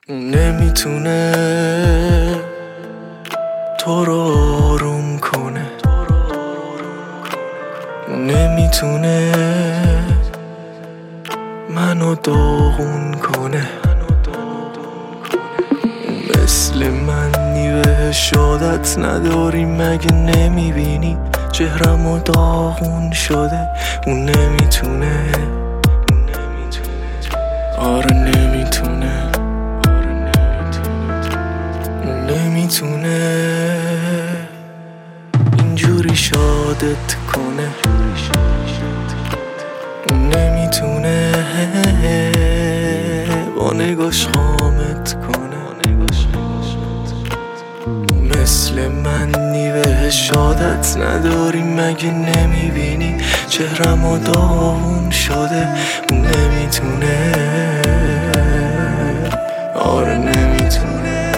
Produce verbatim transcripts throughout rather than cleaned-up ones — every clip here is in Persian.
نمیتونه تو رو آروم کنه، نمیتونه منو داغون کنه. مثل من نیوه عادت نداری مگه نمیبینی چهرمو داغون شده. اون نمیتونه، آره نمیتونه، اون نمیتونه اینجوری شادت کنه. اون نمیتونه با نگاش خامت کنه. مثل من نیوه عادت نداری مگه نمیبینی چهرمو داغون شده. اون نمیتونه، آره نمیتونه.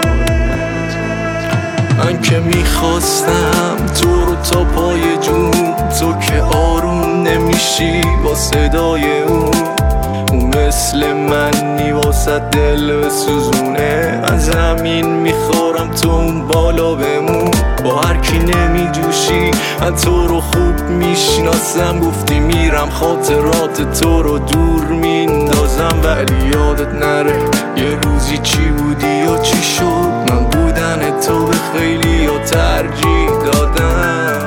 من که میخواستم تو رو تا پای جون، تو که آروم نمیشی با صدای اون. اون مثل من نی واسه دل بسوزونه. از زمین میخورم تو اون بالا بمون. با هر کی نمیجوشی من تو رو خوب میشناسم. گفتی میرم خاطرات تو رو دور میندازم، ولی یادت نره یه روزی چی بودی یا چی شد. من بودن تو به خیلی یا ترجیح دادم.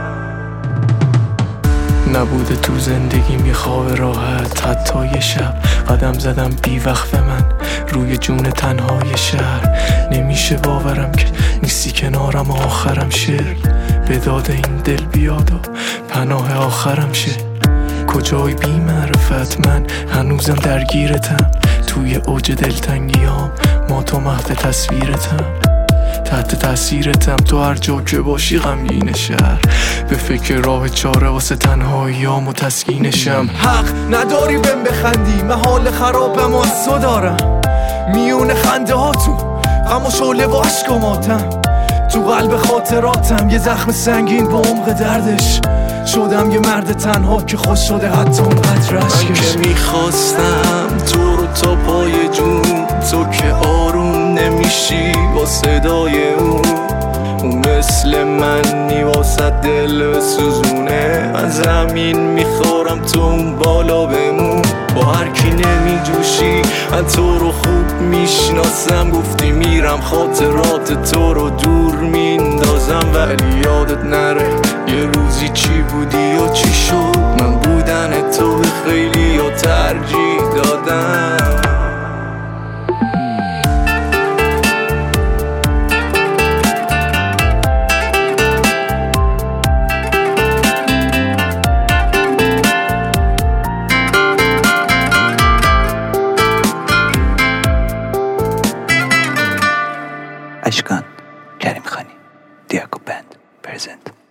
نبوده تو زندگیم یه خواب راحت، حتی یه شب قدم زدم بی وقف من روی جون تنهای شهر. نمیشه باورم که نیستی کنارم، آخرم شعر به داد این دل بیاد و پناه آخرم شه. کجای بی معرفت من هنوزم درگیرتم، توی اوج دلتنگیام ما تو مهد تصویرتم. تحت تاثیرتم تو هر جا که باشی غمگین شهر. به فکر راه چاره واسه تنهاییام و تسکینشم. حق نداری بهم بخندی، من حال خرابم و از تو دارم. میون خنده هاتون غم و شعله و عشق و ماتم. تو قلب خاطراتم یه زخم سنگین با عمق دردش. شدم یه مرد تنها که خوش شده حتی اونقدر عشقش. من که میخواستم تو رو تا پای جون، تو که آروم نمیشی با صدای اون. اون مثل من نی واسه دل بسوزونه. از زمین میخورم تو اون بالا بمون. با هر کی نمیجوشی من تو رو خوب میشناسم. گفتی میرم خاطرات تو رو دور میندازم، ولی یادت نره یه روزی چی بودی یا چی شد. من بودن تو به خیلی یا ترجیح دادم. اشکان، کریم خانی، دیاگو بند، پرزنت.